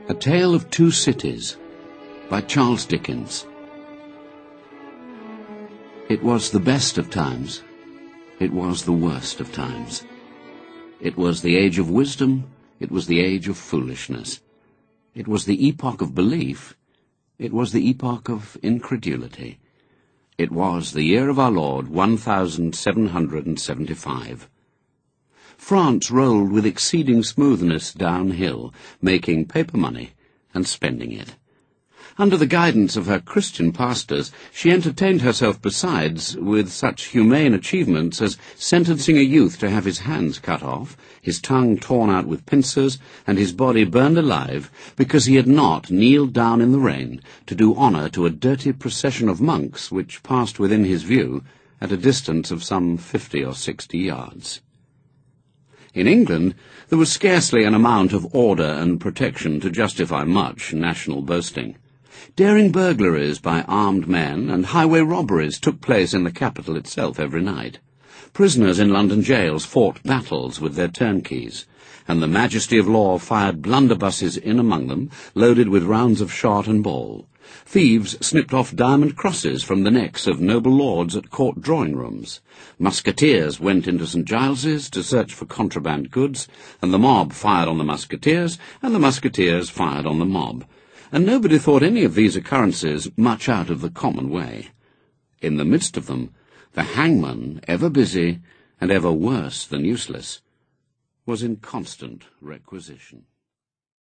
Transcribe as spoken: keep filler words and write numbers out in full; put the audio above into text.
A Tale of Two Cities by Charles Dickens. It was the best of times. It was the worst of times. It was the age of wisdom. It was the age of foolishness. It was the epoch of belief. It was the epoch of incredulity. It was the year of our Lord, one thousand seven hundred and seventy-five. France rolled with exceeding smoothness downhill, making paper money and spending it. Under the guidance of her Christian pastors, she entertained herself besides with such humane achievements as sentencing a youth to have his hands cut off, his tongue torn out with pincers, and his body burned alive, because he had not kneeled down in the rain to do honour to a dirty procession of monks which passed within his view at a distance of some fifty or sixty yards. In England, there was scarcely an amount of order and protection to justify much national boasting. Daring burglaries by armed men and highway robberies took place in the capital itself every night. Prisoners in London jails fought battles with their turnkeys, and the majesty of law fired blunderbusses in among them, loaded with rounds of shot and ball. Thieves snipped off diamond crosses from the necks of noble lords at court drawing-rooms. Musketeers went into St Giles's to search for contraband goods, and the mob fired on the musketeers, and the musketeers fired on the mob. And nobody thought any of these occurrences much out of the common way. In the midst of them, the hangman, ever busy and ever worse than useless, was in constant requisition.